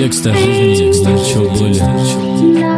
Текст о жизни, ничего более.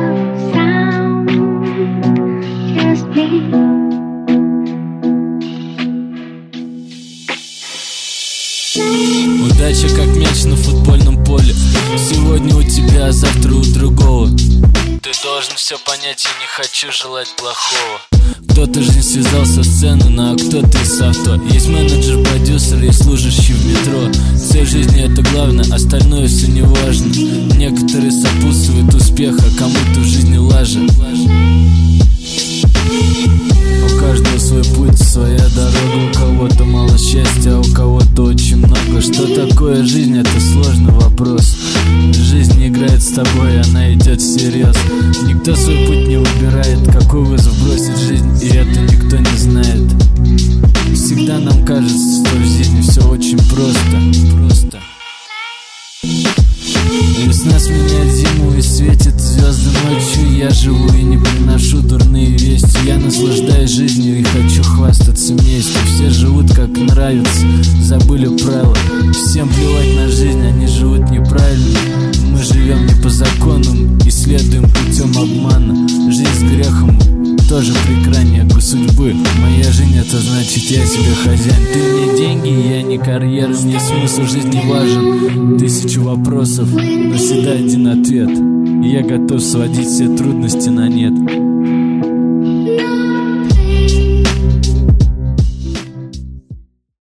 Удача как мяч на футбольном поле. Сегодня у тебя, а завтра у другого. Ты должен все понять, я не хочу желать плохого. Кто-то жизнь связал со сцены, ну а кто-то и с авто. Есть менеджер, продюсер и служащий в метро. Цель жизни это главное, остальное все не важно. Некоторые сопутствуют успеха, кому-то в жизни лажа. У каждого свой путь, своя дорога. У кого-то мало счастья, а у кого-то очень много. Что такое жизнь, это сложный вопрос. Жизнь не играет с тобой, она идет всерьез. Никто свой путь не выбирает, какой вызов бросит жизнь, и это никто не знает. Всегда нам кажется, что в жизни все очень просто. Весна сменяет зиму и светит звезды ночью. Я живу и не приношу дурные вести. Я наслаждаюсь жизнью и хочу хвастаться местью. Все живут как нравится, забыли правила. Всем плевать на жизнь, они живут неправильно. Мы живем не по законам и следуем путем обмана. Жизнь с грехом тоже прекрайняк судьбы. Моя жизнь это значит я себе хозяин. Ты мне деньги, я не карьера. Мне смысл жизни важен. 1000 вопросов, но всегда один ответ. И я готов сводить все трудности на нет.